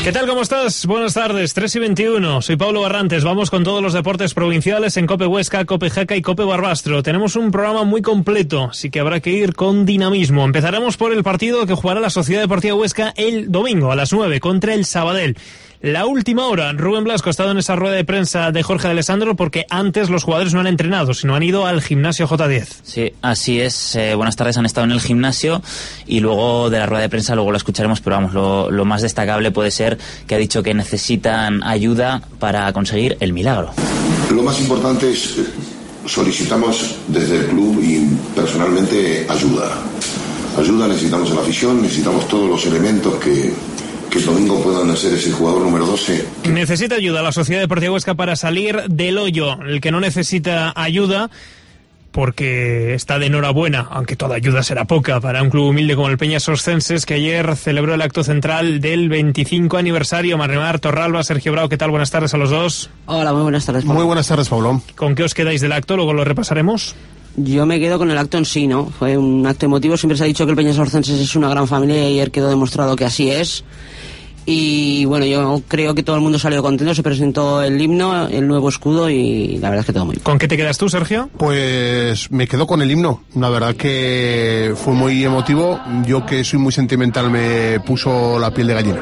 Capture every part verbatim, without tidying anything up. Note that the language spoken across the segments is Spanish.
¿Qué tal? ¿Cómo estás? Buenas tardes, tres y veintiuno. Soy Pablo Barrantes. Vamos con todos los deportes provinciales en COPE Huesca, COPE Jaca y COPE Barbastro. Tenemos un programa muy completo, así que habrá que ir con dinamismo. Empezaremos por el partido que jugará la Sociedad Deportiva Huesca el domingo a las nueve contra el Sabadell. La última hora, Rubén Blasco ha estado en esa rueda de prensa de Jorge de Alessandro porque antes los jugadores no han entrenado, sino han ido al gimnasio J diez. Sí, así es. Eh, buenas tardes, han estado en el gimnasio y luego de la rueda de prensa luego lo escucharemos, pero vamos, lo, lo más destacable puede ser que ha dicho que necesitan ayuda para conseguir el milagro. Lo más importante es, solicitamos desde el club y personalmente ayuda. Ayuda necesitamos en la afición, necesitamos todos los elementos que... que el domingo puedan ser ese jugador número doce. Necesita ayuda la Sociedad Deportiva Huesca para salir del hoyo. El que no necesita ayuda, porque está de enhorabuena, aunque toda ayuda será poca para un club humilde como el Peñas Oscenses, que ayer celebró el acto central del veinticinco aniversario. Marnemar, Torralba, Sergio Bravo, ¿qué tal? Buenas tardes a los dos. Hola, muy buenas tardes, Pablo. Muy buenas tardes, Pablo. ¿Con qué os quedáis del acto? Luego lo repasaremos. Yo me quedo con el acto en sí, ¿no? Fue un acto emotivo. Siempre se ha dicho que el Peñas Oscenses es una gran familia y ayer quedó demostrado que así es. Y bueno, yo creo que todo el mundo salió contento, se presentó el himno, el nuevo escudo y la verdad es que todo muy bien. ¿Con qué te quedas tú, Sergio? Pues me quedo con el himno, la verdad que fue muy emotivo. Yo, que soy muy sentimental, me puso la piel de gallina.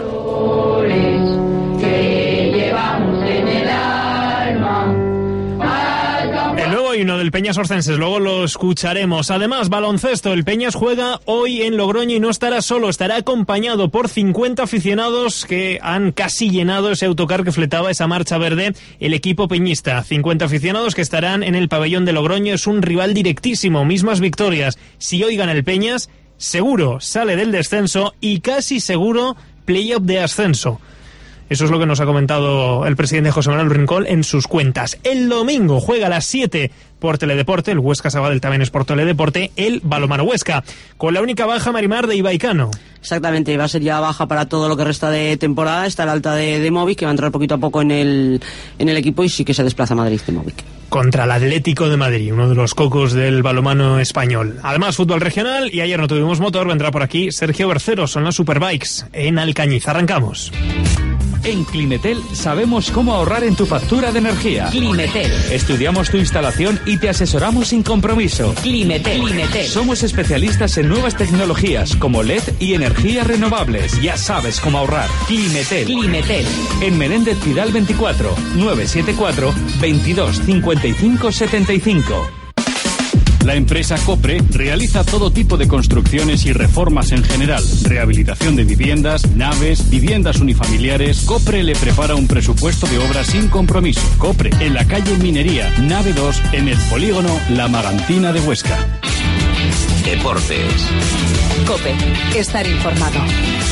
Himno del Peñas Oscenses, luego lo escucharemos. Además, baloncesto, el Peñas juega hoy en Logroño y no estará solo, estará acompañado por cincuenta aficionados que han casi llenado ese autocar que fletaba esa marcha verde el equipo peñista. cincuenta aficionados que estarán en el pabellón de Logroño. Es un rival directísimo, mismas victorias. Si hoy gana el Peñas, seguro sale del descenso y casi seguro playoff de ascenso. Eso es lo que nos ha comentado el presidente José Manuel Rincón en sus cuentas. El domingo juega a las siete por Teledeporte, el Huesca Sabadell también es por Teledeporte, el Balonmano Huesca, con la única baja, Marimar, de Ibai Cano. Exactamente, va a ser ya baja para todo lo que resta de temporada. Está la alta de, de Movic, que va a entrar poquito a poco en el, en el equipo y sí que se desplaza a Madrid de Movic. Contra el Atlético de Madrid, uno de los cocos del balonmano español. Además, fútbol regional, y ayer no tuvimos motor, vendrá por aquí Sergio Bercero, son las Superbikes en Alcañiz. Arrancamos. En Climetel sabemos cómo ahorrar en tu factura de energía. Climetel. Estudiamos tu instalación y te asesoramos sin compromiso. Climetel. Climetel. Somos especialistas en nuevas tecnologías como L E D y energías renovables. Ya sabes cómo ahorrar. Climetel. Climetel. En Menéndez Pidal veinticuatro, nueve siete cuatro, veintidós cincuenta y cinco setenta y cinco. La empresa Copre realiza todo tipo de construcciones y reformas en general. Rehabilitación de viviendas, naves, viviendas unifamiliares. Copre le prepara un presupuesto de obras sin compromiso. Copre, en la calle Minería, nave dos, en el polígono La Magantina de Huesca. Deportes. COPE. Estar informado.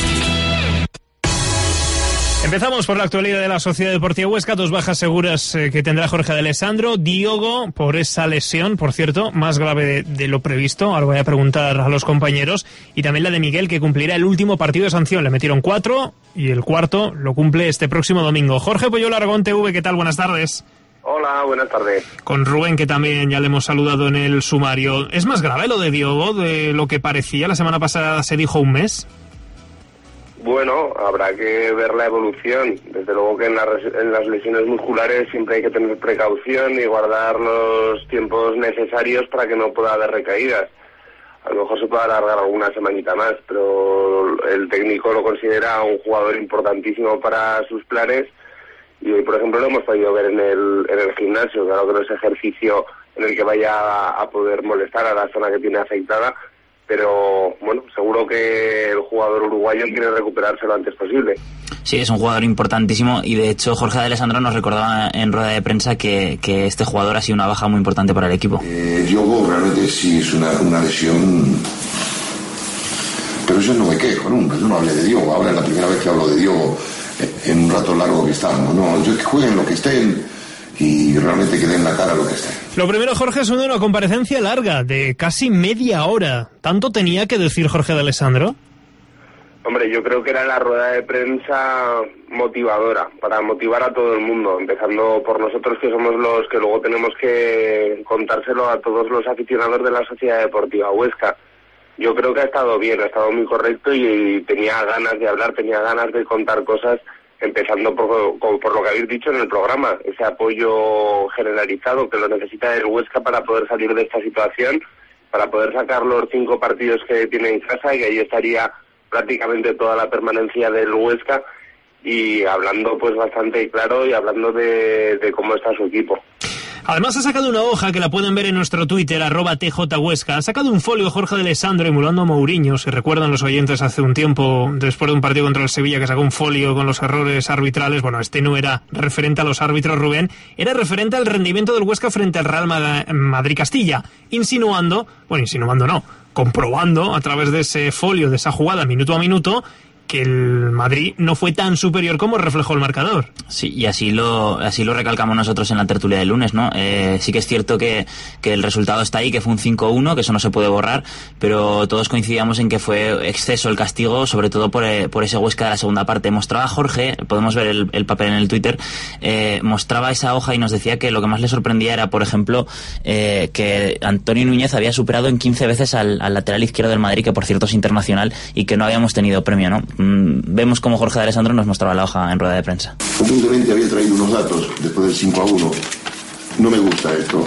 Empezamos por la actualidad de la Sociedad Deportiva Huesca, dos bajas seguras eh, que tendrá Jorge de Alessandro. Diogo, por esa lesión, por cierto, más grave de, de lo previsto, ahora voy a preguntar a los compañeros, y también la de Miguel, que cumplirá el último partido de sanción. Le metieron cuatro y el cuarto lo cumple este próximo domingo. Jorge Poyol, Aragón T V, ¿qué tal? Buenas tardes. Hola, buenas tardes. Con Rubén, que también ya le hemos saludado en el sumario. ¿Es más grave lo de Diogo de lo que parecía? La semana pasada se dijo un mes. Bueno, habrá que ver la evolución. Desde luego que en, la, en las lesiones musculares siempre hay que tener precaución y guardar los tiempos necesarios para que no pueda haber recaídas. A lo mejor se puede alargar alguna semanita más, pero el técnico lo considera un jugador importantísimo para sus planes y hoy, por ejemplo, lo hemos podido ver en el, en el gimnasio. Claro que no es ejercicio en el que vaya a, a poder molestar a la zona que tiene afectada, pero bueno, seguro que el jugador uruguayo quiere recuperarse lo antes posible. Sí, es un jugador importantísimo y de hecho Jorge de Alessandro nos recordaba en rueda de prensa que, que este jugador ha sido una baja muy importante para el equipo. Eh, Diogo realmente sí es una, una lesión, pero yo no me quejo nunca, yo no hablé de Diogo, ahora es la primera vez que hablo de Diogo en un rato largo que estamos, no, yo que jueguen lo que estén y realmente que den la cara a lo que esté. Lo primero, Jorge, es una comparecencia larga, de casi media hora. ¿Tanto tenía que decir Jorge de Alessandro? Hombre, yo creo que era la rueda de prensa motivadora, para motivar a todo el mundo, empezando por nosotros que somos los que luego tenemos que contárselo a todos los aficionados de la Sociedad Deportiva Huesca. Yo creo que ha estado bien, ha estado muy correcto y, y tenía ganas de hablar, tenía ganas de contar cosas empezando por, por lo que habéis dicho en el programa, ese apoyo generalizado que lo necesita el Huesca para poder salir de esta situación, para poder sacar los cinco partidos que tiene en casa, y que ahí estaría prácticamente toda la permanencia del Huesca, y hablando pues bastante claro y hablando de, de cómo está su equipo. Además ha sacado una hoja que la pueden ver en nuestro Twitter, arroba tjhuesca. Ha sacado un folio Jorge de Alessandro emulando a Mourinho. Si recuerdan los oyentes hace un tiempo, después de un partido contra el Sevilla, que sacó un folio con los errores arbitrales. Bueno, este no era referente a los árbitros, Rubén, era referente al rendimiento del Huesca frente al Real Madrid-Castilla, insinuando, bueno, insinuando no, comprobando a través de ese folio, de esa jugada minuto a minuto, que el Madrid no fue tan superior como reflejó el marcador. Sí, y así lo así lo recalcamos nosotros en la tertulia del lunes, ¿no? Eh, sí que es cierto que, que el resultado está ahí, que fue un cinco uno, que eso no se puede borrar, pero todos coincidíamos en que fue exceso el castigo, sobre todo por, eh, por ese Huesca de la segunda parte. Mostraba Jorge, podemos ver el, el papel en el Twitter, eh, mostraba esa hoja y nos decía que lo que más le sorprendía era, por ejemplo, eh, que Antonio Núñez había superado en quince veces al, al lateral izquierdo del Madrid, que por cierto es internacional, y que no habíamos tenido premio, ¿no? Vemos como Jorge de Alessandro nos mostraba la hoja en rueda de prensa. Humildemente había traído unos datos después del cinco a uno. No me gusta esto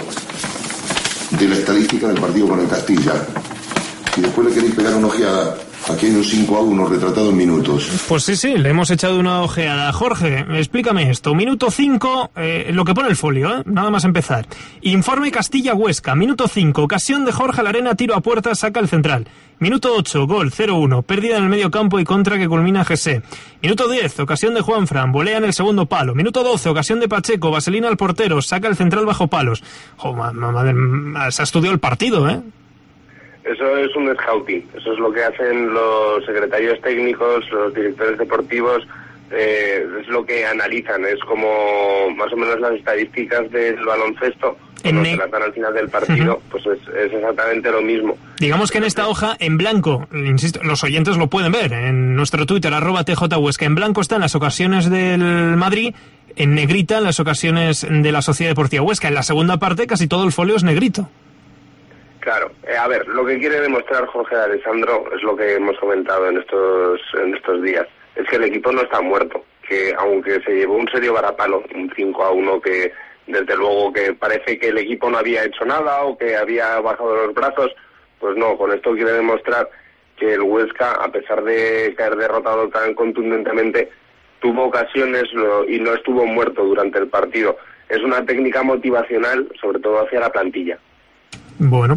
de la estadística del partido con el Castilla. Si después le queréis pegar una ojeada, aquí hay un cinco a uno retratado en minutos. Pues sí, sí, le hemos echado una ojeada. Jorge, explícame esto. Minuto cinco, eh, lo que pone el folio, ¿eh? Nada más empezar. Informe Castilla-Huesca. Minuto cinco, ocasión de Jorge Larena, tiro a puerta, saca el central. Minuto ocho, gol, cero uno, pérdida en el medio campo y contra que culmina G S. Minuto diez, ocasión de Juanfran, volea en el segundo palo. Minuto doce, ocasión de Pacheco, vaselina al portero, saca el central bajo palos. Oh, madre, se ha estudiado el partido, ¿eh? Eso es un scouting, eso es lo que hacen los secretarios técnicos, los directores deportivos, eh, es lo que analizan, es como más o menos las estadísticas del baloncesto. Cuando se tratan al final del partido, uh-huh. pues es, es exactamente lo mismo. Digamos que en esta hoja, en blanco, insisto, los oyentes lo pueden ver, en nuestro Twitter, arroba tjhuesca, en blanco están las ocasiones del Madrid, en negrita las ocasiones de la Sociedad Deportiva Huesca. En la segunda parte casi todo el folio es negrito. Claro, eh, a ver, lo que quiere demostrar Jorge de Alessandro es lo que hemos comentado en estos, en estos días, es que el equipo no está muerto, que aunque se llevó un serio varapalo, un cinco a uno que desde luego que parece que el equipo no había hecho nada o que había bajado los brazos, pues no, con esto quiere demostrar que el Huesca, a pesar de caer derrotado tan contundentemente, tuvo ocasiones y no estuvo muerto durante el partido. Es una técnica motivacional, sobre todo hacia la plantilla. Bueno,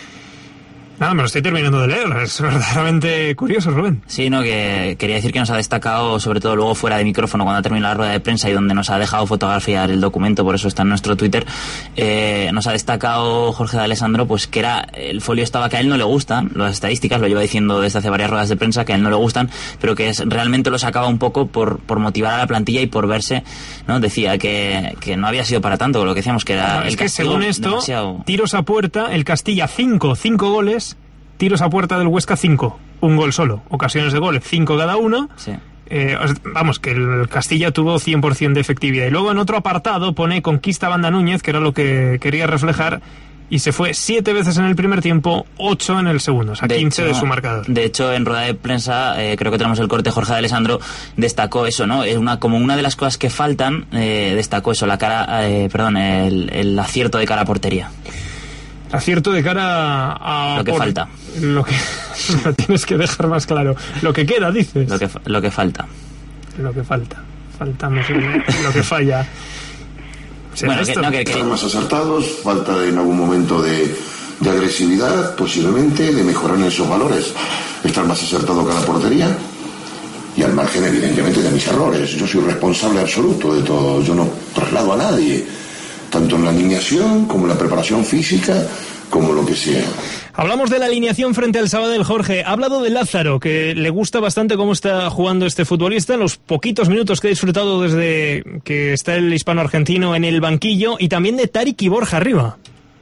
nada, me lo estoy terminando de leer, es verdaderamente curioso, Rubén. Sí, no, que quería decir que nos ha destacado, sobre todo luego fuera de micrófono, cuando ha terminado la rueda de prensa y donde nos ha dejado fotografiar el documento, por eso está en nuestro Twitter, eh, nos ha destacado Jorge de Alessandro, pues que era, el folio estaba que a él no le gustan, las estadísticas, lo lleva diciendo desde hace varias ruedas de prensa, que a él no le gustan, pero que es, realmente lo sacaba un poco por, por motivar a la plantilla y por verse, ¿no? Decía que, que no había sido para tanto, lo que decíamos que era... No, el es que según esto, demasiado... tiros a puerta, el Castilla cinco, cinco goles... Tiros a puerta del Huesca cinco, un gol solo, ocasiones de gol cinco cada uno. Sí. Eh, vamos, que el Castilla tuvo cien por ciento de efectividad. Y luego en otro apartado pone conquista Banda Núñez, que era lo que quería reflejar, y se fue siete veces en el primer tiempo, ocho en el segundo, o sea, de quince hecho, de su marcador. De hecho, en rueda de prensa, eh, creo que tenemos el corte, Jorge de Alessandro destacó eso, ¿no? Es una, como una de las cosas que faltan, eh, destacó eso, la cara, eh, perdón, el, el acierto de cara a portería. Acierto de cara a... Lo que por, falta. Lo que... lo tienes que dejar más claro. Lo que queda, dices. Lo que, lo que falta. Lo que falta. Faltamos lo que falla. Bueno, que, no, que, que... Están más acertados, falta de, en algún momento de, de agresividad, posiblemente, de mejorar en esos valores. Estar más acertado cada portería. Y al margen, evidentemente, de mis errores. Yo soy responsable absoluto de todo. Yo no traslado a nadie. Tanto en la alineación, como en la preparación física, como lo que sea. Hablamos de la alineación frente al Sabadell, Jorge. Ha hablado de Lázaro, que le gusta bastante cómo está jugando este futbolista en los poquitos minutos que ha disfrutado desde que está el hispano-argentino en el banquillo, y también de Tarik y Borja arriba.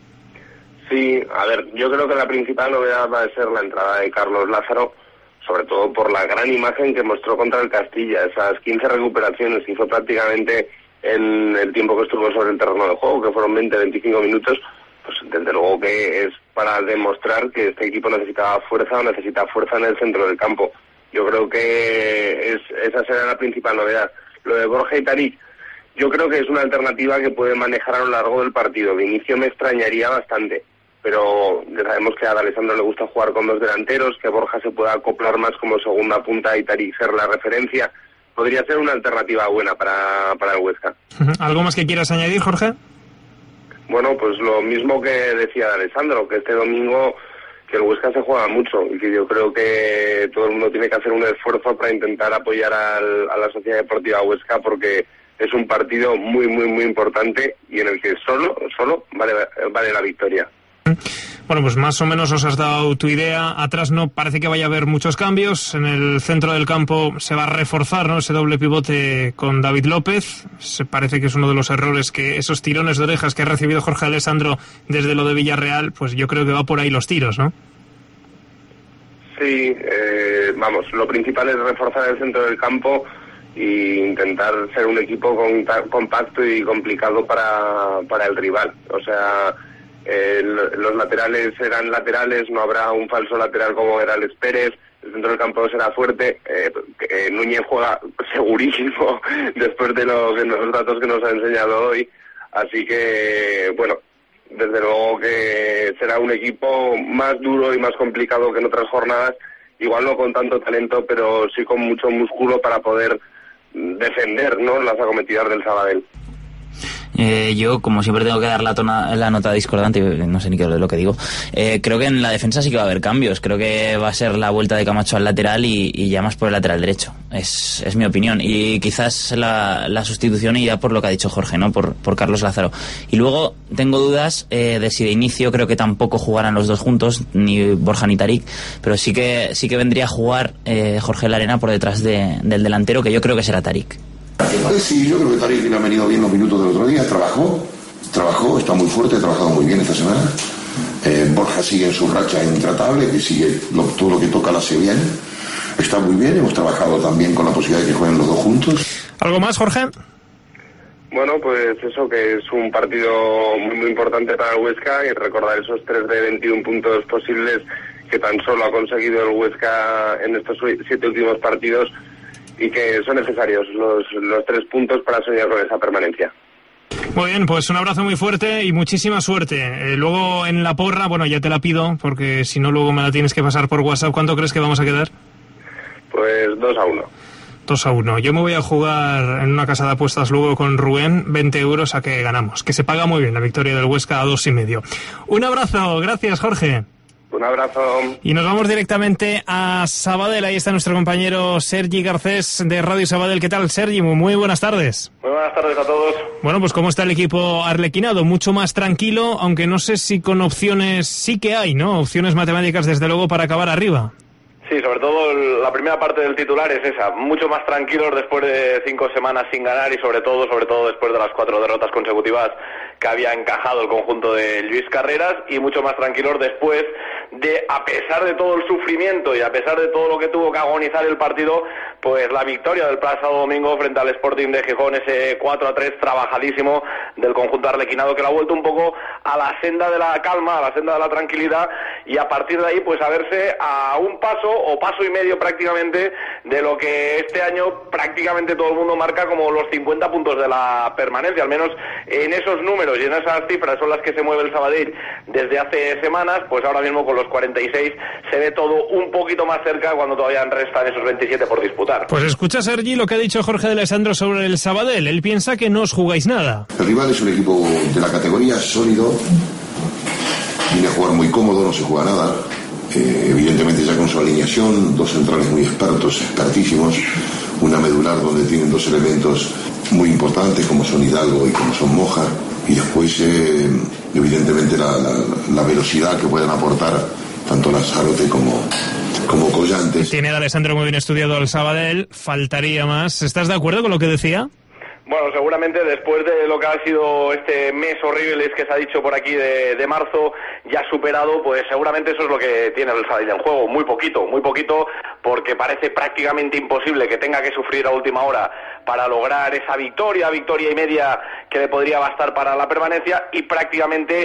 Sí, a ver, yo creo que la principal novedad va a ser la entrada de Carlos Lázaro, sobre todo por la gran imagen que mostró contra el Castilla, esas quince recuperaciones que hizo prácticamente en el tiempo que estuvo sobre el terreno de juego, que fueron veinte a veinticinco minutos, pues desde luego que es para demostrar que este equipo necesitaba fuerza o necesita fuerza en el centro del campo. Yo creo que es, esa será la principal novedad. Lo de Borja y Tarik, yo creo que es una alternativa que puede manejar a lo largo del partido. De inicio me extrañaría bastante, pero ya sabemos que a D'Alessandro le gusta jugar con dos delanteros, que Borja se pueda acoplar más como segunda punta y Tarik ser la referencia. Podría ser una alternativa buena para, para el Huesca. ¿Algo más que quieras añadir, Jorge? Bueno, pues lo mismo que decía D'Alessandro, que este domingo que el Huesca se juega mucho y que yo creo que todo el mundo tiene que hacer un esfuerzo para intentar apoyar al, a la Sociedad Deportiva Huesca, porque es un partido muy, muy, muy importante y en el que solo, solo vale, vale la victoria. Bueno, pues más o menos os has dado tu idea. Atrás no parece que vaya a haber muchos cambios. En el centro del campo se va a reforzar, ¿no?, ese doble pivote con David López. Se parece que es uno de los errores, que esos tirones de orejas que ha recibido Jorge D'Alessandro desde lo de Villarreal, pues yo creo que va por ahí los tiros, ¿no? Sí, eh, vamos, lo principal es reforzar el centro del campo e intentar ser un equipo con, compacto y complicado para, para el rival. O sea, eh, los laterales serán laterales, no habrá un falso lateral como era Alex Pérez, el centro del campo será fuerte. eh, eh, Núñez juega segurísimo después de lo que, los datos que nos ha enseñado hoy, así que, bueno, desde luego que será un equipo más duro y más complicado que en otras jornadas, igual no con tanto talento, pero sí con mucho músculo para poder defender, ¿no?, las acometidas del Sabadell. Eh, yo, como siempre, tengo que dar la, tona, la nota discordante, no sé ni qué es lo que digo. Eh, creo que en la defensa sí que va a haber cambios. Creo que va a ser la vuelta de Camacho al lateral y, y ya más por el lateral derecho. Es, es mi opinión. Y quizás la, la sustitución iría por lo que ha dicho Jorge, ¿no?, por, por Carlos Lázaro. Y luego tengo dudas eh, de si de inicio creo que tampoco jugarán los dos juntos, ni Borja ni Tarik, pero sí que sí que vendría a jugar eh, Jorge Larena por detrás de, del delantero, que yo creo que será Tarik. Sí, yo creo que Tarik le ha venido bien los minutos del otro día, trabajó, trabajó, está muy fuerte, ha trabajado muy bien esta semana. Eh, Borja sigue en su racha intratable, que sigue lo, todo lo que toca lo hace bien, está muy bien, hemos trabajado también con la posibilidad de que jueguen los dos juntos. ¿Algo más, Jorge? Bueno, pues eso, que es un partido muy, muy importante para el Huesca, y recordar esos tres de veintiún puntos posibles que tan solo ha conseguido el Huesca en estos siete últimos partidos, y que son necesarios los, los tres puntos para soñar con esa permanencia. Muy bien, pues un abrazo muy fuerte y muchísima suerte. Eh, luego en la porra, bueno, ya te la pido, porque si no luego me la tienes que pasar por WhatsApp. ¿Cuánto crees que vamos a quedar? Pues dos a uno. dos a uno. Yo me voy a jugar en una casa de apuestas luego con Rubén, veinte euros a que ganamos, que se paga muy bien la victoria del Huesca a dos y medio. Un abrazo, gracias, Jorge. Un abrazo. Y nos vamos directamente a Sabadell. Ahí está nuestro compañero Sergi Garcés de Radio Sabadell. ¿Qué tal, Sergi? Muy buenas tardes. Muy buenas tardes a todos. Bueno, pues ¿cómo está el equipo arlequinado? Mucho más tranquilo, aunque no sé si con opciones sí que hay, ¿no? Opciones matemáticas, desde luego, para acabar arriba. Sí, sobre todo la primera parte del titular es esa, mucho más tranquilos después de cinco semanas sin ganar y sobre todo, sobre todo después de las cuatro derrotas consecutivas que había encajado el conjunto de Luis Carreras, y mucho más tranquilos después de, a pesar de todo el sufrimiento y a pesar de todo lo que tuvo que agonizar el partido, pues la victoria del pasado domingo frente al Sporting de Gijón, ese cuatro a tres trabajadísimo del conjunto arlequinado, que lo ha vuelto un poco a la senda de la calma, a la senda de la tranquilidad, y a partir de ahí pues a verse a un paso o paso y medio prácticamente de lo que este año prácticamente todo el mundo marca como los cincuenta puntos de la permanencia. Al menos en esos números y en esas cifras son las que se mueve el Sabadell desde hace semanas. Pues ahora mismo con los cuarenta y seis se ve todo un poquito más cerca, cuando todavía restan esos veintisiete por disputar. Pues escucha, Sergi, lo que ha dicho Jorge D'Alessandro sobre el Sabadell. Él piensa que no os jugáis nada. El rival es un equipo de la categoría sólido, viene a jugar muy cómodo, no se juega nada. Eh, evidentemente ya con su alineación, dos centrales muy expertos, expertísimos, una medular donde tienen dos elementos muy importantes como son Hidalgo y como son Moja, y después eh, evidentemente la, la, la velocidad que pueden aportar tanto Lanzarote como, como Collantes. Tiene D'Alessandro muy bien estudiado al Sabadell, faltaría más. ¿Estás de acuerdo con lo que decía? Bueno, seguramente después de lo que ha sido este mes horrible que se ha dicho por aquí de, de marzo, ya superado, pues seguramente eso es lo que tiene el Sabadell en juego. Muy poquito, muy poquito, porque parece prácticamente imposible que tenga que sufrir a última hora para lograr esa victoria, victoria y media que le podría bastar para la permanencia, y prácticamente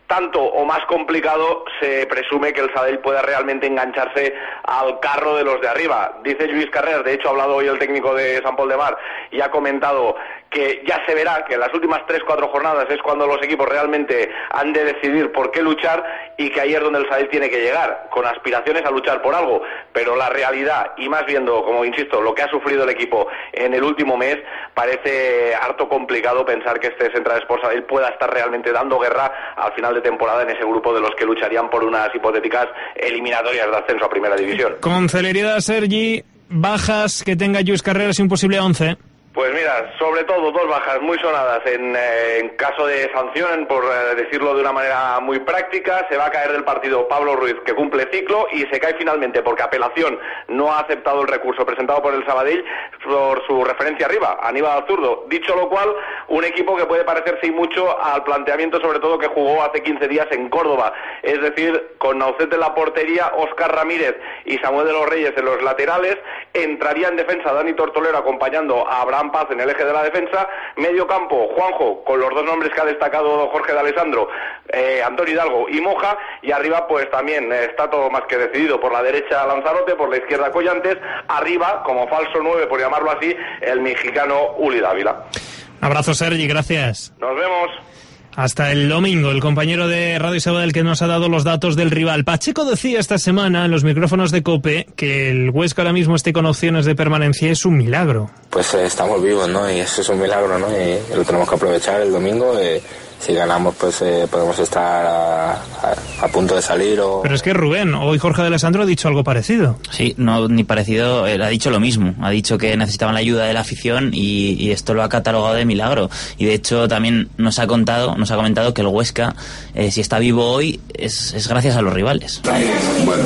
tanto o más complicado se presume que el Sabadell pueda realmente engancharse al carro de los de arriba. Dice Lluís Carreras, de hecho ha hablado hoy el técnico de Sant Pol de Mar y ha comentado que ya se verá que en las últimas tres cuatro jornadas es cuando los equipos realmente han de decidir por qué luchar, y que ahí es donde el Sabadell tiene que llegar, con aspiraciones a luchar por algo, pero la realidad, y más viendo, como insisto, lo que ha sufrido el equipo en el último mes, parece harto complicado pensar que este Central Sports Sabadell pueda estar realmente dando guerra al final de temporada en ese grupo de los que lucharían por unas hipotéticas eliminatorias de ascenso a Primera División. Con celeridad, Sergi, bajas que tenga Lluís Carreras y un posible once. Pues mira, sobre todo dos bajas muy sonadas en, eh, en caso de sanción, por eh, decirlo de una manera muy práctica. Se va a caer del partido Pablo Ruiz, que cumple ciclo, y se cae finalmente porque apelación no ha aceptado el recurso presentado por el Sabadell por su referencia arriba, Aníbal Zurdo. Dicho lo cual, un equipo que puede parecerse y mucho al planteamiento sobre todo que jugó hace quince días en Córdoba, es decir, con Naucet en la portería, Óscar Ramírez y Samuel de los Reyes en los laterales. Entraría en defensa Dani Tortolero acompañando a Abraham Paz en el eje de la defensa. Medio campo, Juanjo, con los dos nombres que ha destacado Jorge de Alessandro, eh, Antonio Hidalgo y Moja. Y arriba pues también eh, está todo más que decidido. Por la derecha Lanzarote, por la izquierda Collantes. Arriba, como falso nueve, por llamarlo así, el mexicano Uli Dávila. Abrazo, Sergi, gracias. Nos vemos. Hasta el domingo, el compañero de Radio Sabadell que nos ha dado los datos del rival. Pacheco decía esta semana en los micrófonos de COPE que el Huesca ahora mismo esté con opciones de permanencia es un milagro. Pues eh, estamos vivos, ¿no? Y eso es un milagro, ¿no? Y lo tenemos que aprovechar el domingo. Eh, si ganamos, pues eh, podemos estar a, a, a punto de salir o... Pero es que Rubén, hoy Jorge de Alessandro ha dicho algo parecido. Sí, no ni parecido, él ha dicho lo mismo. Ha dicho que necesitaban la ayuda de la afición y, y esto lo ha catalogado de milagro. Y de hecho también nos ha contado, nos ha comentado que el Huesca, eh, si está vivo hoy, es, es gracias a los rivales. Bueno,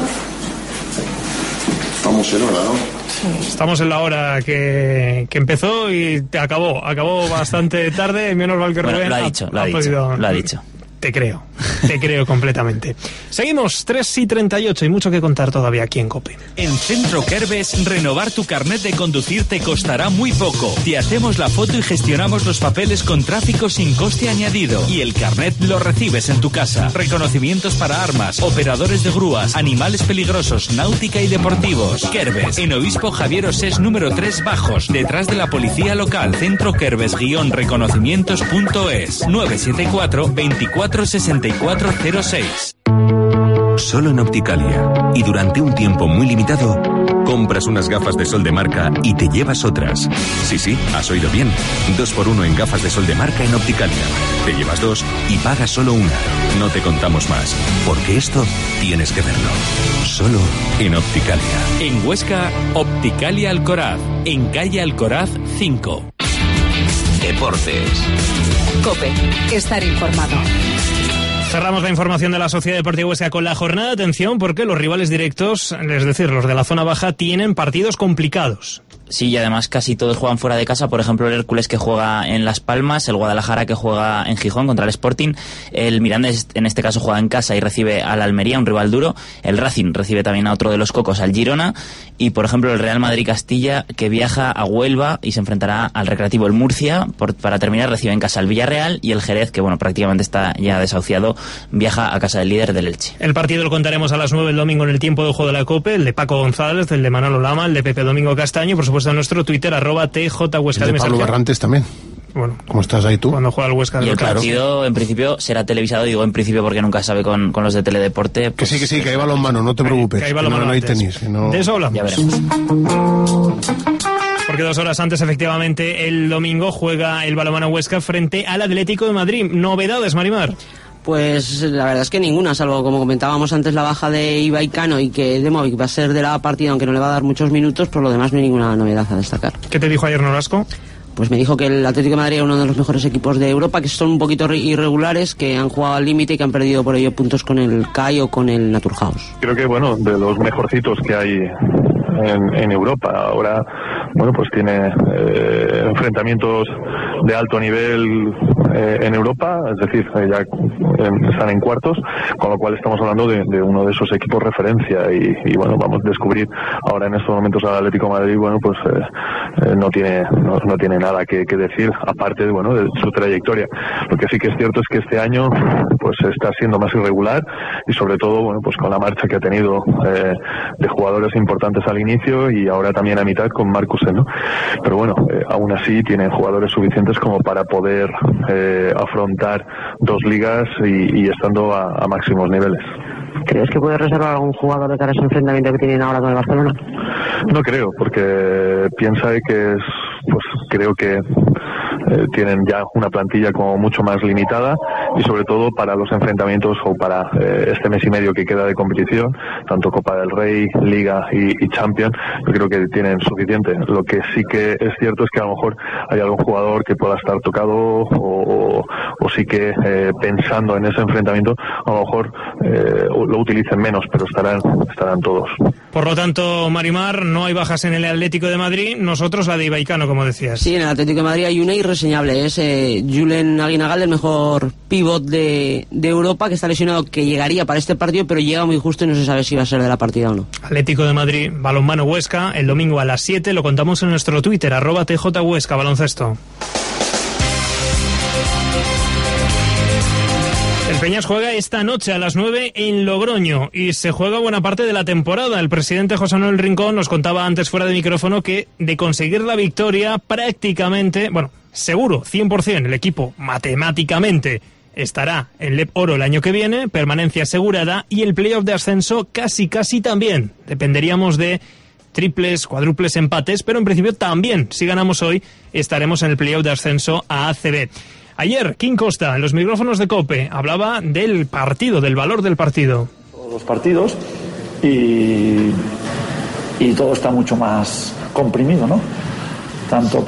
estamos en hora, ¿no? Estamos en la hora que, que empezó y te acabó. Acabó bastante tarde, menos mal que Rubén bueno, lo ha dicho, lo ha, ha dicho, podido... lo ha dicho. Te creo, te creo completamente. Seguimos, tres y treinta y ocho, y mucho que contar todavía aquí en COPE. En Centro Kerbes, renovar tu carnet de conducir te costará muy poco. Te hacemos la foto y gestionamos los papeles con tráfico sin coste añadido. Y el carnet lo recibes en tu casa. Reconocimientos para armas, operadores de grúas, animales peligrosos, náutica y deportivos. Kerbes, en Obispo Javier Osés número tres Bajos, detrás de la policía local. Centro Kerbes reconocimientos punto es nueve siete cuatro, veinticuatro sesenta y cuatro cero seis. Solo en Opticalia, y durante un tiempo muy limitado, compras unas gafas de sol de marca y te llevas otras. Sí, sí, has oído bien. Dos por uno en gafas de sol de marca en Opticalia. Te llevas dos y pagas solo una. No te contamos más, porque esto tienes que verlo. Solo en Opticalia. En Huesca, Opticalia Alcoraz. En calle Alcoraz cinco. Deportes. COPE. Estar informado. Cerramos la información de la Sociedad Deportiva Huesca con la jornada de atención porque los rivales directos, es decir, los de la zona baja, tienen partidos complicados. Sí, y además casi todos juegan fuera de casa. Por ejemplo, el Hércules, que juega en Las Palmas, el Guadalajara, que juega en Gijón contra el Sporting, el Mirandés en este caso juega en casa y recibe al Almería, un rival duro, el Racing recibe también a otro de los cocos, al Girona, y por ejemplo el Real Madrid Castilla, que viaja a Huelva y se enfrentará al Recreativo el Murcia. Por, para terminar, recibe en casa al Villarreal, y el Jerez, que bueno, prácticamente está ya desahuciado, viaja a casa del líder del Elche. El partido lo contaremos a las nueve el domingo en el tiempo de juego de la COPE, el de Paco González, el de Manolo Lama, el de Pepe Domingo Castaño, y por supuesto en nuestro Twitter, arroba T J Huesca. El de Pablo Barrantes también. Bueno, ¿cómo estás ahí tú? Cuando juega el Huesca. Y el claro. partido, en principio, será televisado. Digo en principio porque nunca sabe con, con los de Teledeporte. Pues... Que sí, que sí, que hay balonmano, no te preocupes. Que hay balonmano, no, no hay tenis. Que no... De eso hablamos. Ya veremos. Porque dos horas antes, efectivamente, el domingo juega el balonmano Huesca frente al Atlético de Madrid. ¿Novedades, Marimar? Pues la verdad es que ninguna, salvo como comentábamos antes la baja de Ibai Cano y que Demovic va a ser de la partida aunque no le va a dar muchos minutos, por lo demás no hay ninguna novedad a destacar. ¿Qué te dijo ayer Nolasco? Pues me dijo que el Atlético de Madrid es uno de los mejores equipos de Europa, que son un poquito irregulares, que han jugado al límite y que han perdido por ello puntos con el C A I o con el Naturhaus. Creo que bueno, de los mejorcitos que hay en, en Europa. Ahora, bueno, pues tiene eh, enfrentamientos de alto nivel eh, en Europa, es decir, eh, ya eh, están en cuartos, con lo cual estamos hablando de, de uno de esos equipos referencia y, y bueno, vamos a descubrir ahora en estos momentos al Atlético de Madrid, bueno, pues eh, eh, no tiene no, no tiene nada que, que decir, aparte de, bueno, de su trayectoria. Lo que sí que es cierto es que este año pues está siendo más irregular y sobre todo, bueno, pues con la marcha que ha tenido eh, de jugadores importantes al inicio y ahora también a mitad con Markusen, ¿no? Pero bueno, eh, aún así tienen jugadores suficientes como para poder eh, afrontar dos ligas y, y estando a, a máximos niveles. ¿Crees que puede reservar a algún jugador de cara a ese enfrentamiento que tienen ahora con el Barcelona? No creo, porque piensa que es, pues creo que eh, tienen ya una plantilla como mucho más limitada y sobre todo para los enfrentamientos o para eh, este mes y medio que queda de competición, tanto Copa del Rey, Liga y, y Champions, yo creo que tienen suficiente. Lo que sí que es cierto es que a lo mejor hay algún jugador que pueda estar tocado o, o, o sí que eh, pensando en ese enfrentamiento a lo mejor eh, lo utilicen menos, pero estarán, estarán todos. Por lo tanto, Marimar, no hay bajas en el Atlético de Madrid, nosotros la de Ibaicano, como decías. Sí, en el Atlético de Madrid hay una irreseñable, es eh, Julen Aguinagalde, el mejor pívot de, de Europa, que está lesionado, que llegaría para este partido, pero llega muy justo y no se sabe si va a ser de la partida o no. Atlético de Madrid, balonmano Huesca, el domingo a las siete, lo contamos en nuestro Twitter, arroba T J Huesca, baloncesto. El Peñas juega esta noche a las nueve en Logroño y se juega buena parte de la temporada. El presidente José Manuel Rincón nos contaba antes fuera de micrófono que de conseguir la victoria prácticamente, bueno, seguro, cien por ciento, el equipo matemáticamente estará en Lep Oro el año que viene, permanencia asegurada y el playoff de ascenso casi casi también. Dependeríamos de triples, cuádruples, empates, pero en principio también, si ganamos hoy, estaremos en el playoff de ascenso a A C B. Ayer, Kim Costa, en los micrófonos de COPE, hablaba del partido, del valor del partido. Los partidos y, y todo está mucho más comprimido, ¿no? Tanto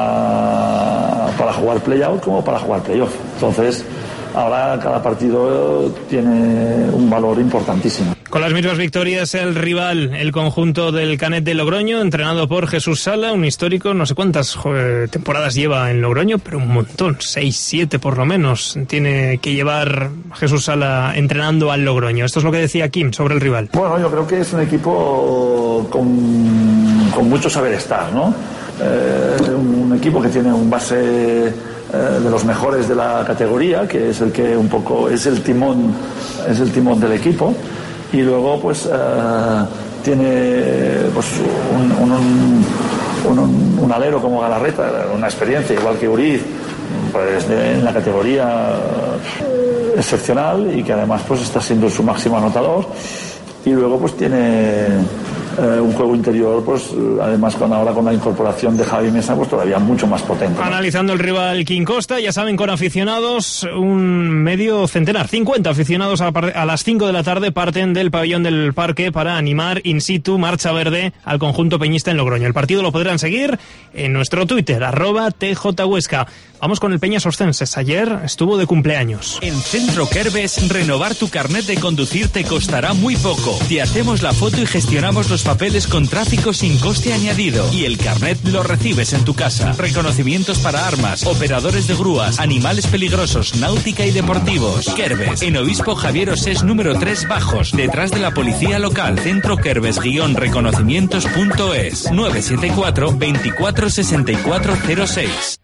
para, para jugar play-out como para jugar play-off. Entonces, ahora cada partido tiene un valor importantísimo. Con las mismas victorias el rival, el conjunto del Canet de Logroño, entrenado por Jesús Sala, un histórico, no sé cuántas joder, temporadas lleva en Logroño, pero un montón, seis, siete por lo menos, tiene que llevar Jesús Sala entrenando al Logroño. Esto es lo que decía Kim sobre el rival. Bueno, yo creo que es un equipo con, con mucho saber estar, ¿no? Eh, un equipo que tiene un base de los mejores de la categoría, que es el que un poco es el timón es el timón del equipo, y luego pues uh, tiene pues un, un, un, un alero como Galarreta, una experiencia igual que Uriz, pues de, en la categoría excepcional y que además pues está siendo su máximo anotador, y luego pues tiene Eh, un juego interior, pues además con ahora con la incorporación de Javi Mesa, pues todavía mucho más potente, ¿no? Analizando el rival Kim Costa, ya saben, con aficionados, un medio centenar, cincuenta aficionados a, a las cinco de la tarde parten del pabellón del Parque para animar in situ, marcha verde, al conjunto peñista en Logroño. El partido lo podrán seguir en nuestro Twitter, arroba T J Huesca. Vamos con el Peñas Orcenses. Ayer estuvo de cumpleaños. En Centro Kerbes, renovar tu carnet de conducir te costará muy poco. Te hacemos la foto y gestionamos los papeles con tráfico sin coste añadido. Y el carnet lo recibes en tu casa. Reconocimientos para armas, operadores de grúas, animales peligrosos, náutica y deportivos. Kerbes, en Obispo Javier Osés número tres Bajos, detrás de la policía local. Centro Kerbes reconocimientos punto es nueve siete cuatro, veinticuatro sesenta y cuatro cero seis.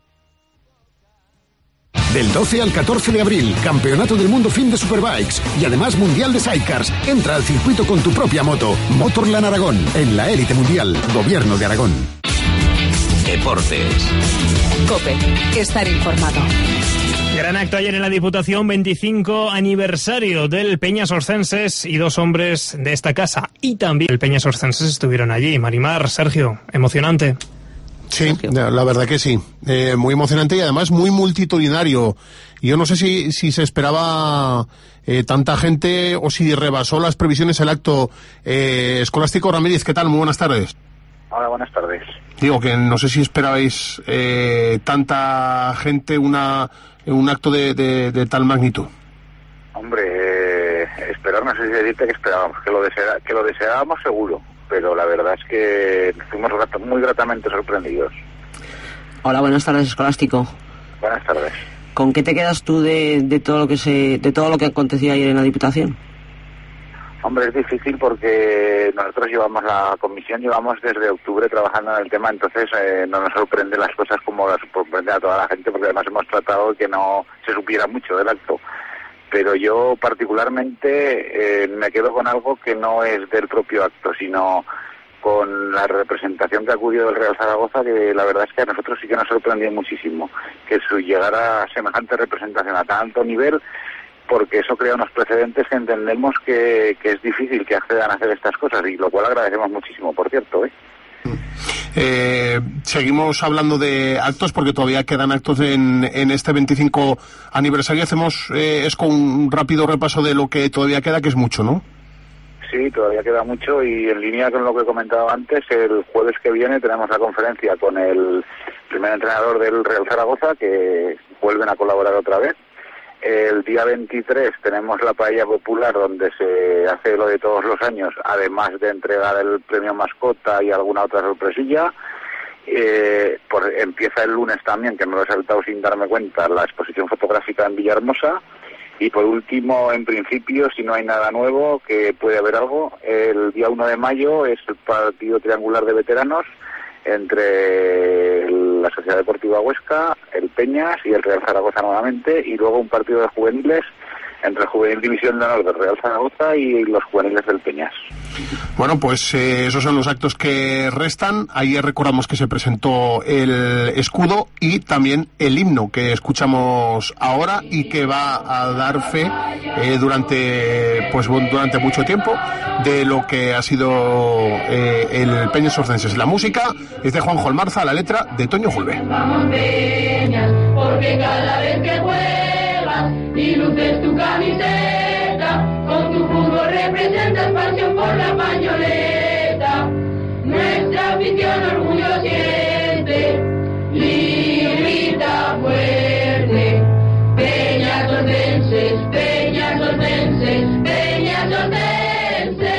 Del doce al catorce de abril, Campeonato del Mundo Fin de Superbikes y además Mundial de Sidecars. Entra al circuito con tu propia moto. Motorland Aragón, en la élite mundial. Gobierno de Aragón. Deportes. COPE, estar informado. Gran acto ayer en la Diputación, veinticinco aniversario del Peñas Orcenses y dos hombres de esta casa. Y también el Peñas Orcenses estuvieron allí. Marimar, Sergio, emocionante. Sí, la verdad que sí, eh, muy emocionante y además muy multitudinario. Yo no sé si, si se esperaba eh, tanta gente o si rebasó las previsiones el acto. Eh, Escolástico Ramírez, ¿qué tal? Muy buenas tardes. Hola, buenas tardes. Digo que no sé si esperabais eh, tanta gente, una un acto de, de, de tal magnitud. Hombre, eh, esperar no sé si decirte que esperábamos, que lo, desea, que lo deseábamos seguro. Pero la verdad es que fuimos muy gratamente sorprendidos. Hola, buenas tardes, Escolástico. Buenas tardes. ¿Con qué te quedas tú de, de todo lo que se de todo lo que aconteció ayer en la Diputación? Hombre, es difícil porque nosotros llevamos la comisión, llevamos desde octubre trabajando en el tema, entonces eh, no nos sorprende las cosas como las sorprende a toda la gente, porque además hemos tratado de que no se supiera mucho del acto. Pero yo particularmente eh, me quedo con algo que no es del propio acto, sino con la representación que acudió del Real Zaragoza, que la verdad es que a nosotros sí que nos sorprendió muchísimo que su llegara a semejante representación a tan alto nivel, porque eso crea unos precedentes que entendemos que, que es difícil que accedan a hacer estas cosas, y lo cual agradecemos muchísimo, por cierto, ¿eh? Eh, seguimos hablando de actos porque todavía quedan actos en, en este veinticinco aniversario. Hacemos eh, es con un rápido repaso de lo que todavía queda, que es mucho, ¿no? Sí, todavía queda mucho, y en línea con lo que he comentado antes, el jueves que viene tenemos la conferencia con el primer entrenador del Real Zaragoza, que vuelven a colaborar otra vez. El día veintitrés tenemos la paella popular, donde se hace lo de todos los años, además de entregar el premio mascota y alguna otra sorpresilla. Eh, por, empieza el lunes también, que me lo he saltado sin darme cuenta, la exposición fotográfica en Villahermosa. Y por último, en principio, si no hay nada nuevo, que puede haber algo, el día uno de mayo es el partido triangular de veteranos entre la Sociedad Deportiva Huesca, el Peñas y el Real Zaragoza nuevamente, y luego un partido de juveniles entre el Juvenil División de Honor del Real Zaragoza y los juveniles del Peñas. Bueno, pues eh, esos son los actos que restan. Ayer recordamos que se presentó el escudo y también el himno que escuchamos ahora y que va a dar fe eh, durante pues durante mucho tiempo de lo que ha sido eh, el Peñas Orcenses. La música es de Juanjo Almarza, la letra de Toño Julve. Vamos Peñas, porque cada vez que juegas y luces tu camiseta, con tu fútbol representas pasión por la pañoleta. Nuestra afición orgullo siente y grita fuerte: Peñas Orcenses, Peñas Orcenses, Peñas Orcenses.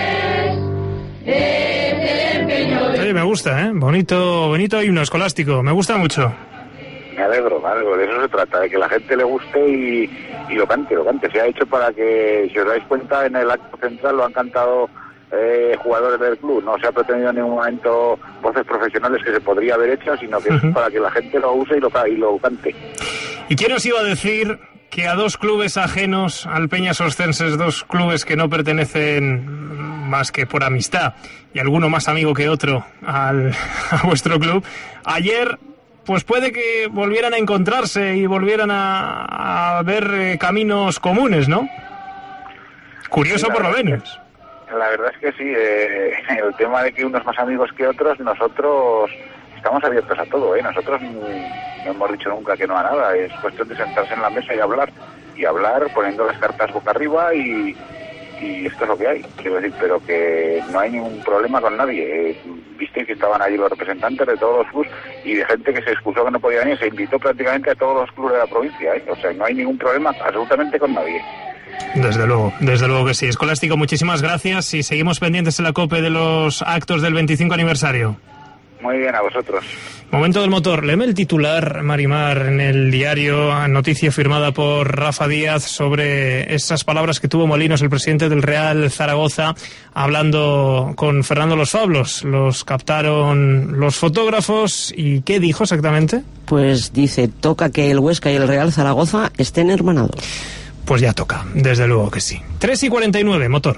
Es el empeño de... Oye, me gusta, ¿eh? Bonito, bonito himno escolástico, me gusta mucho. Me alegro, me alegro, de eso se trata, de que la gente le guste y, y lo cante, lo cante. Se ha hecho para que, si os dais cuenta, en el acto central lo han cantado eh, jugadores del club. No se ha pretendido en ningún momento voces profesionales que se podría haber hecho, sino que uh-huh. es para que la gente lo use y lo, y lo cante. ¿Y quién os iba a decir que a dos clubes ajenos al Peñas Orcenses, dos clubes que no pertenecen más que por amistad, y alguno más amigo que otro al, a vuestro club, ayer... pues puede que volvieran a encontrarse y volvieran a, a ver eh, caminos comunes, ¿no? Curioso, sí, por lo menos. La verdad es que sí, eh, el tema de que unos más amigos que otros, nosotros estamos abiertos a todo, ¿eh? Nosotros no hemos dicho nunca que no a nada, es cuestión de sentarse en la mesa y hablar, y hablar poniendo las cartas boca arriba y... y esto es lo que hay, quiero decir, pero que no hay ningún problema con nadie. Eh, Viste que estaban allí los representantes de todos los clubes y de gente que se excusó que no podía venir, se invitó prácticamente a todos los clubes de la provincia, ¿eh? O sea, no hay ningún problema absolutamente con nadie. Desde luego, desde luego que sí. Escolástico, muchísimas gracias y seguimos pendientes en la COPE de los actos del veinticinco aniversario. Muy bien, a vosotros. Momento del motor. Léeme el titular, Marimar, en el diario, noticia firmada por Rafa Díaz sobre esas palabras que tuvo Molinos, el presidente del Real Zaragoza, hablando con Fernando Los Fablos. Los captaron los fotógrafos y ¿qué dijo exactamente? Pues dice, toca que el Huesca y el Real Zaragoza estén hermanados. Pues ya toca, desde luego que sí. tres y cuarenta y nueve, motor.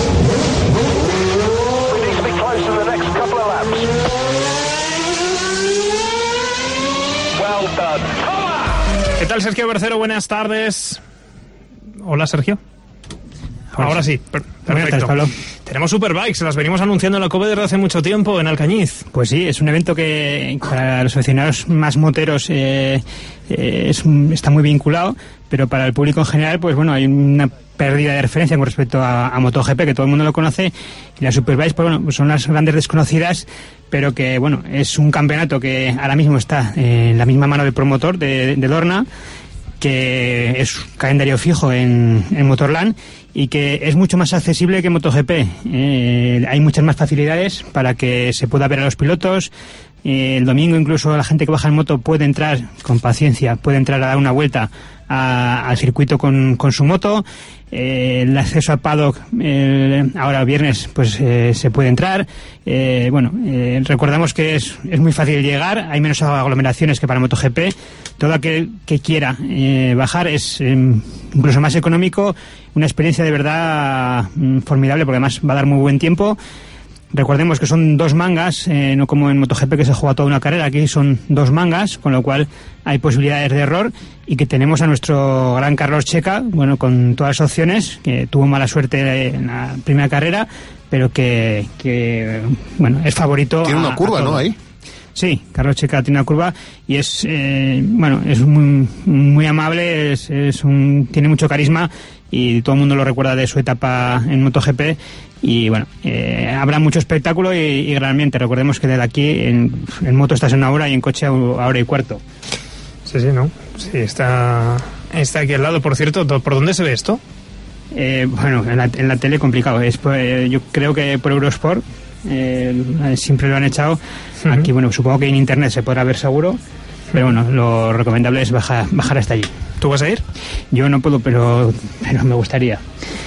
¿Qué tal, Sergio Bercero? Buenas tardes. Hola, Sergio. Ahora, Ahora sí, per- perfecto. Pablo. Tenemos Superbikes, las venimos anunciando en la COPE desde hace mucho tiempo, en Alcañiz. Pues sí, es un evento que para los aficionados más moteros eh, eh, es un, está muy vinculado, pero para el público en general, pues bueno, hay una pérdida de referencia con respecto a, a MotoGP, que todo el mundo lo conoce, y las Superbikes, pues bueno, son las grandes desconocidas, pero que bueno, es un campeonato que ahora mismo está en la misma mano del promotor de, de Dorna, que es un calendario fijo en, en Motorland y que es mucho más accesible que MotoGP. Eh, hay muchas más facilidades para que se pueda ver a los pilotos, Eh, el domingo incluso la gente que baja en moto puede entrar, con paciencia, puede entrar a dar una vuelta a, al circuito con, con su moto. Eh, el acceso al paddock eh, ahora viernes pues eh, se puede entrar. Eh, bueno, eh, recordamos que es, es muy fácil llegar, hay menos aglomeraciones que para MotoGP. Todo aquel que quiera eh, bajar es eh, incluso más económico, una experiencia de verdad mm, formidable, porque además va a dar muy buen tiempo. Recordemos que son dos mangas, eh, no como en MotoGP que se juega toda una carrera, aquí son dos mangas, con lo cual hay posibilidades de error, y que tenemos a nuestro gran Carlos Checa, bueno, con todas las opciones, que tuvo mala suerte en la primera carrera, pero que, que bueno, es favorito. Tiene una a, curva, a ¿no? Ahí. Sí, Carlos Checa tiene una curva y es, eh, bueno, es muy, muy amable, es, es un, tiene mucho carisma y todo el mundo lo recuerda de su etapa en MotoGP. Y bueno, eh, habrá mucho espectáculo y, y gran ambiente. Recordemos que desde aquí en, en moto estás en una hora y en coche a hora y cuarto. Sí, sí, ¿no? Sí, está, está aquí al lado. Por cierto, ¿por dónde se ve esto? Eh, bueno, en la, en la tele complicado. Es por, eh, yo creo que por Eurosport eh, siempre lo han echado. Uh-huh. Aquí, bueno, supongo que en internet se podrá ver seguro. Pero bueno, lo recomendable es bajar, bajar hasta allí. ¿Tú vas a ir? Yo no puedo, pero, pero me gustaría.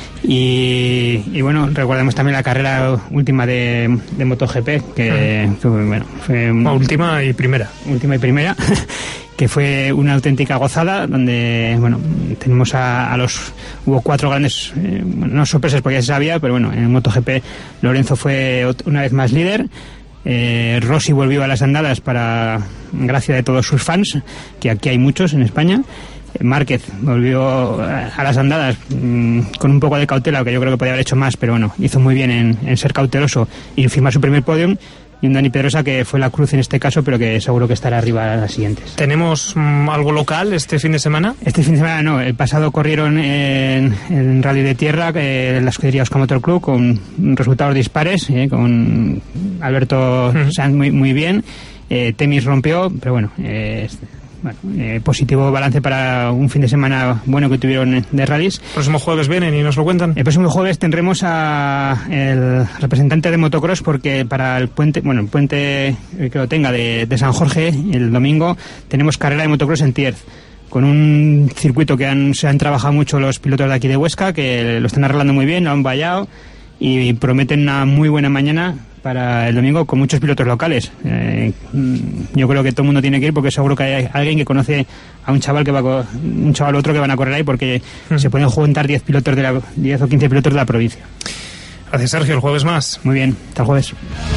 Y, y bueno, recordemos también la carrera última de, de MotoGP, que, uh-huh. que bueno, fue una, última y primera. Última y primera, que fue una auténtica gozada, donde bueno, tenemos a, a los hubo cuatro grandes, eh, no sorpresas porque ya se sabía, pero bueno, en MotoGP Lorenzo fue una vez más líder. Eh, Rossi volvió a las andadas para gracia de todos sus fans, que aquí hay muchos en España. Márquez volvió a las andadas mmm, con un poco de cautela, que yo creo que podía haber hecho más, pero bueno, hizo muy bien en, en ser cauteloso y firmar su primer podium. Y un Dani Pedrosa que fue la cruz en este caso, pero que seguro que estará arriba a las siguientes. ¿Tenemos mmm, algo local este fin de semana? Este fin de semana no, el pasado corrieron en, en Rally de Tierra eh, en la escudería Oscar Motor Club con resultados dispares, eh, con Alberto uh-huh. Sanz muy, muy bien, eh, Temis rompió, pero bueno... Eh, Bueno, eh, positivo balance para un fin de semana bueno que tuvieron de rallies. ¿El próximo jueves vienen y nos lo cuentan? El próximo jueves tendremos a el representante de motocross, porque para el puente, bueno, el puente que lo tenga de, de San Jorge, el domingo, tenemos carrera de motocross en Tierz, con un circuito que han, se han trabajado mucho los pilotos de aquí de Huesca, que lo están arreglando muy bien, lo han vallado y prometen una muy buena mañana para el domingo con muchos pilotos locales. Eh, yo creo que todo el mundo tiene que ir, porque seguro que hay alguien que conoce a un chaval que va a, un chaval u otro que van a correr ahí, porque mm. se pueden juntar diez pilotos de la diez o quince pilotos de la provincia. Gracias, Sergio. El jueves más. Muy bien, hasta el jueves.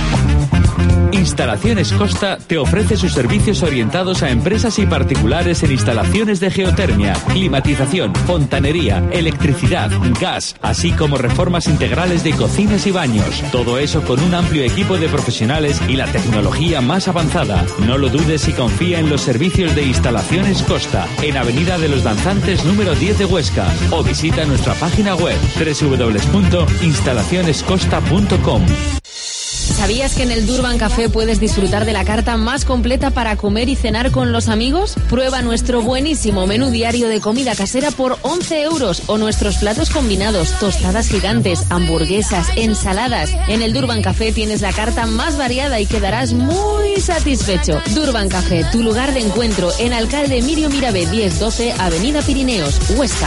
Instalaciones Costa te ofrece sus servicios orientados a empresas y particulares en instalaciones de geotermia, climatización, fontanería, electricidad, gas, así como reformas integrales de cocinas y baños. Todo eso con un amplio equipo de profesionales y la tecnología más avanzada. No lo dudes y confía en los servicios de Instalaciones Costa, en Avenida de los Danzantes número diez de Huesca, o visita nuestra página web doble u doble u doble u punto instalaciones costa punto com. ¿Sabías que en el Durban Café puedes disfrutar de la carta más completa para comer y cenar con los amigos? Prueba nuestro buenísimo menú diario de comida casera por once euros o nuestros platos combinados, tostadas gigantes, hamburguesas, ensaladas. En el Durban Café tienes la carta más variada y quedarás muy satisfecho. Durban Café, tu lugar de encuentro en Alcalde Mirio Mirabe diez doce, Avenida Pirineos, Huesca.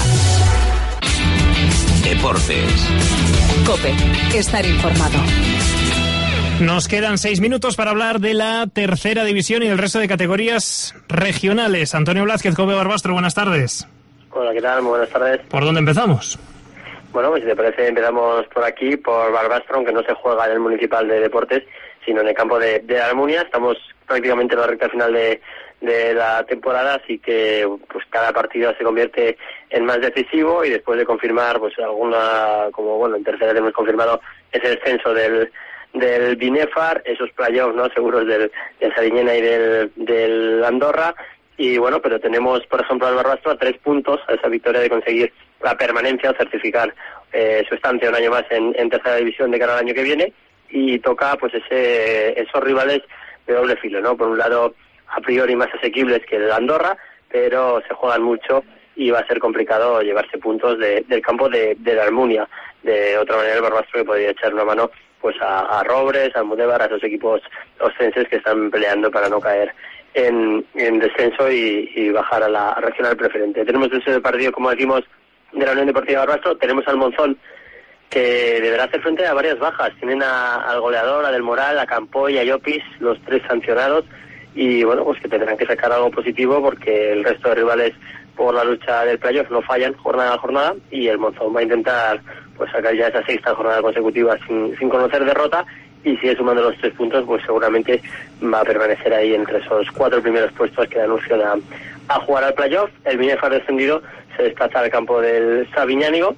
Deportes. COPE, estar informado. Nos quedan seis minutos para hablar de la tercera división y del resto de categorías regionales. Antonio Blázquez, Cope Barbastro, buenas tardes. Hola, ¿qué tal? Muy buenas tardes. ¿Por dónde empezamos? Bueno, pues si te parece empezamos por aquí, por Barbastro, aunque no se juega en el Municipal de Deportes, sino en el campo de, de Almunia. Estamos prácticamente en la recta final de, de la temporada, así que pues cada partido se convierte en más decisivo, y después de confirmar pues alguna, como bueno, en tercera hemos confirmado ese descenso del del Binefar, esos playoffs, ¿no?, seguros del, del Sariñena y del, del Andorra, y bueno, pero tenemos, por ejemplo, al Barbastro a tres puntos a esa victoria de conseguir la permanencia o certificar eh, su estancia un año más en, en tercera división de cara al año que viene, y toca pues ese esos rivales de doble filo, ¿no? Por un lado, a priori más asequibles que el Andorra, pero se juegan mucho y va a ser complicado llevarse puntos de, del campo de, de la Almunia. De otra manera, el Barbastro que podría echar una mano pues a, a Robres, a Almudévar, a esos equipos oscenses que están peleando para no caer en, en descenso y, y bajar a la regional preferente. Tenemos ese partido, como decimos, de la Unión Deportiva Barbastro. Tenemos al Monzón, que deberá hacer frente a varias bajas. Tienen a, al goleador, a Del Moral, a Campoy, a Llopis, los tres sancionados, y bueno, pues que tendrán que sacar algo positivo porque el resto de rivales por la lucha del playoff no fallan jornada a jornada, y el Monzón va a intentar pues sacar ya esa sexta jornada consecutiva sin, sin conocer derrota, y si es sumando los tres puntos, pues seguramente va a permanecer ahí entre esos cuatro primeros puestos que dan opción a, a jugar al playoff. El Binefar descendido se desplaza al campo del Sabiñánigo,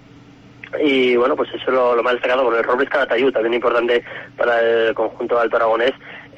y bueno, pues eso es lo, lo más destacado con el Robles Calatayud, también importante para el conjunto alto aragonés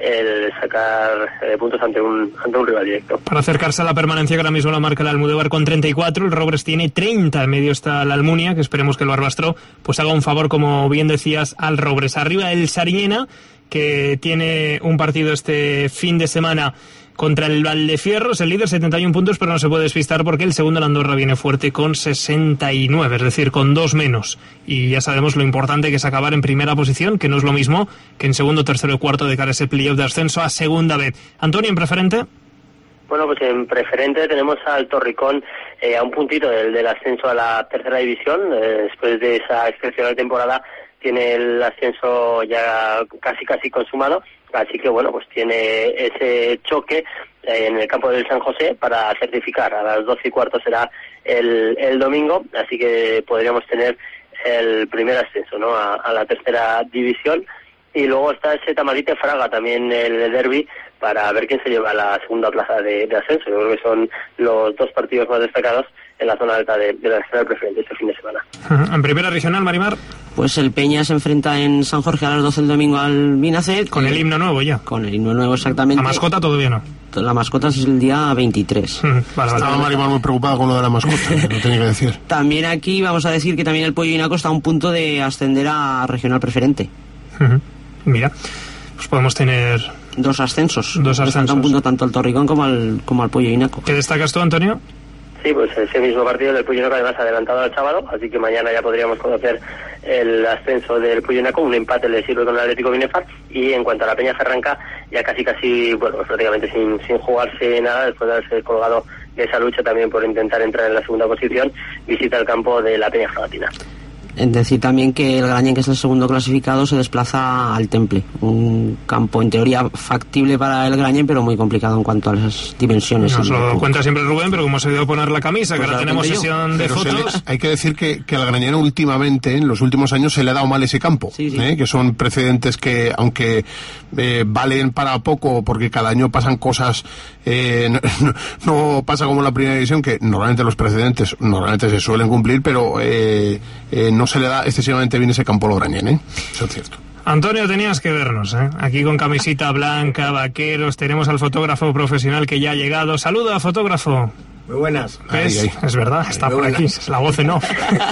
el sacar eh, puntos ante un ante un rival directo. Para acercarse a la permanencia, que ahora mismo la marca el Almudévar con treinta y cuatro, el Robles tiene treinta, en medio está la Almunia, que esperemos que el Barbastro pues haga un favor, como bien decías, al Robles. Arriba el Sariñena, que tiene un partido este fin de semana contra el Valdefierros, el líder, setenta y uno puntos, pero no se puede despistar porque el segundo, el Andorra, viene fuerte con sesenta y nueve, es decir, con dos menos. Y ya sabemos lo importante que es acabar en primera posición, que no es lo mismo que en segundo, tercero y cuarto de cara a ese playoff de ascenso a segunda vez. Antonio, ¿en preferente? Bueno, pues en preferente tenemos al Torricón eh, a un puntito del, del ascenso a la tercera división. Eh, después de esa excepcional temporada tiene el ascenso ya casi casi consumado. Así que bueno, pues tiene ese choque eh, en el campo del San José para certificar. A las doce y cuarto será el, el domingo, así que podríamos tener el primer ascenso, ¿no?, a, a la tercera división. Y luego está ese Tamarite Fraga, también el derbi, para ver quién se lleva la segunda plaza de, de ascenso. Yo creo que son los dos partidos más destacados en la zona alta de, de la regional preferente este fin de semana. En primera regional, Marimar. Pues el Peña se enfrenta en San Jorge a las doce del domingo al Binacet. Con el himno nuevo ya. Con el himno nuevo, exactamente. La mascota todavía no. La mascota es el día veintitrés. Vale, vale. Estaba Marimar muy preocupada con lo de la mascota, no tenía que decir. También aquí vamos a decir que también el Pollo Inaco está a un punto de ascender a regional preferente. Uh-huh. Mira, pues podemos tener dos ascensos. Dos ascensos. A un punto tanto al Torricón como al, como al Pollo Inaco. ¿Qué destacas tú, Antonio? Sí, pues ese mismo partido del Pollo Inaco, además adelantado al sábado, así que mañana ya podríamos conocer el ascenso del Pollo Inaco. Un empate le sirve con el Atlético Binefar, y en cuanto a la Peña Ferranca, ya casi casi, bueno, pues prácticamente sin, sin jugarse nada, después de haberse colgado de esa lucha también por intentar entrar en la segunda posición, visita el campo de la Peña Fragatina. Es decir también que el Grañén, que es el segundo clasificado, se desplaza al Temple, un campo en teoría factible para el Grañén, pero muy complicado en cuanto a las dimensiones. Nos lo cuenta siempre Rubén, pero como se dio a poner la camisa, pues que ahora tenemos sesión de fotos. Le, hay que decir que, que al Grañén últimamente, en los últimos años, se le ha dado mal ese campo, sí, sí. ¿eh? Que son precedentes que, aunque eh, valen para poco, porque cada año pasan cosas, eh, no, no pasa como en la primera división, que normalmente los precedentes normalmente se suelen cumplir, pero eh, eh, no se le da excesivamente bien ese campo a Lograñén, ¿eh? Eso es cierto. Antonio, tenías que vernos, ¿eh? Aquí con camisita blanca, vaqueros, tenemos al fotógrafo profesional que ya ha llegado. Saluda, fotógrafo. Muy buenas. ¿Ves? Ahí, ahí. Es verdad, está Muy por buenas. Aquí, es la voz en off.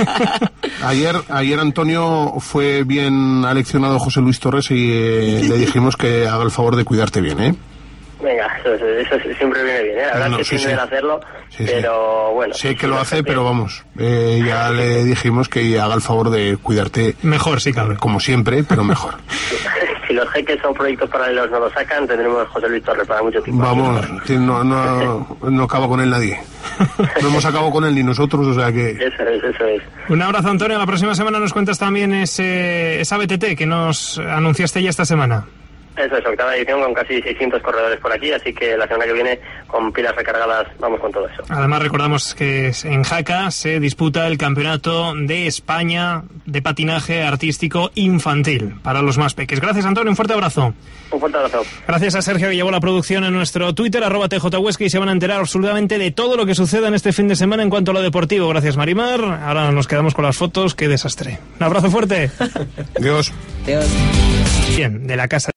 Ayer, ayer Antonio fue bien aleccionado José Luis Torres y eh, le dijimos que haga el favor de cuidarte bien, ¿eh? Venga, eso, eso, eso siempre viene bien, ¿eh? La verdad no, no, es que sí, tiene sí. hacerlo, sí, pero sí. bueno. Sí que lo hace, pero vamos, eh, ya le dijimos que haga el favor de cuidarte. Mejor, sí, cabrón. Como siempre, pero mejor. Si los jeques son proyectos paralelos no lo sacan, tendremos a José Luis Torres para mucho tiempo. Vamos, no, no, no acaba con él nadie. No hemos acabado con él ni nosotros, o sea que... Eso es, eso es. Un abrazo, Antonio. La próxima semana nos cuentas también ese, esa B T T que nos anunciaste ya esta semana. Eso es, octava edición con casi seiscientos corredores por aquí, así que la semana que viene con pilas recargadas vamos con todo eso. Además recordamos que en Jaca se disputa el Campeonato de España de Patinaje Artístico Infantil para los más peques. Gracias, Antonio, un fuerte abrazo. Un fuerte abrazo. Gracias a Sergio, que llevó la producción en nuestro Twitter, arroba T J Huesca, y se van a enterar absolutamente de todo lo que suceda en este fin de semana en cuanto a lo deportivo. Gracias, Marimar. Ahora nos quedamos con las fotos. ¡Qué desastre! Un abrazo fuerte. Adiós. Adiós. Bien, de la casa